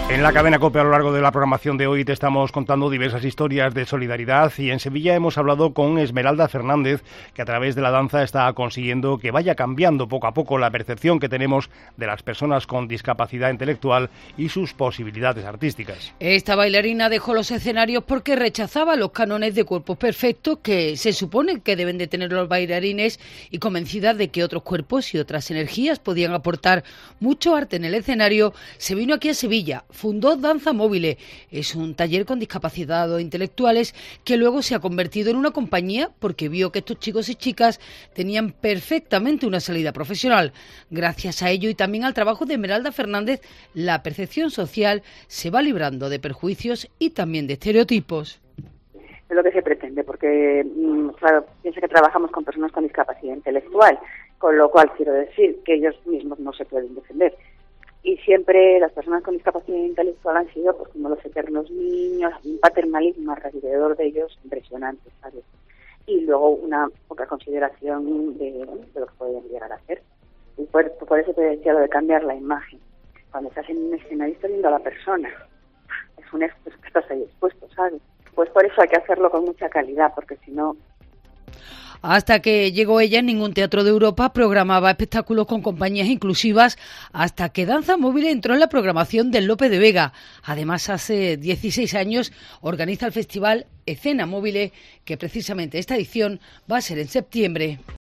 En la cadena COPE a lo largo de la programación de hoy te estamos contando diversas historias de solidaridad y en Sevilla hemos hablado con Esmeralda Fernández, que a través de la danza está consiguiendo que vaya cambiando poco a poco la percepción que tenemos de las personas con discapacidad intelectual y sus posibilidades artísticas. Esta bailarina dejó los escenarios porque rechazaba los cánones de cuerpos perfectos que se supone que deben de tener los bailarines y convencida de que otros cuerpos y otras energías podían aportar mucho arte en el escenario, se vino aquí a Sevilla. Fundó Danza Móvile. Es un taller con discapacidad intelectuales que luego se ha convertido en una compañía porque vio que estos chicos y chicas tenían perfectamente una salida profesional. Gracias a ello y también al trabajo de Esmeralda Fernández, la percepción social se va librando de perjuicios y también de estereotipos. Es lo que se pretende, porque, claro, piensa que trabajamos con personas con discapacidad intelectual, con lo cual quiero decir que ellos mismos no se pueden defender. Y siempre las personas con discapacidad intelectual han sido pues como los eternos niños, un paternalismo alrededor de ellos impresionante, ¿sabes? Y luego una poca consideración de lo que pueden llegar a hacer. Y por eso te decía lo de cambiar la imagen. Cuando estás en un escenario estás viendo a la persona. Es un expuesto que estás ahí expuesto, ¿sabes? Pues por eso hay que hacerlo con mucha calidad, porque si no... Hasta que llegó ella, en ningún teatro de Europa programaba espectáculos con compañías inclusivas, hasta que Danza Móvil entró en la programación del Lope de Vega. Además, hace 16 años organiza el festival Escena Móvil, que precisamente esta edición va a ser en septiembre.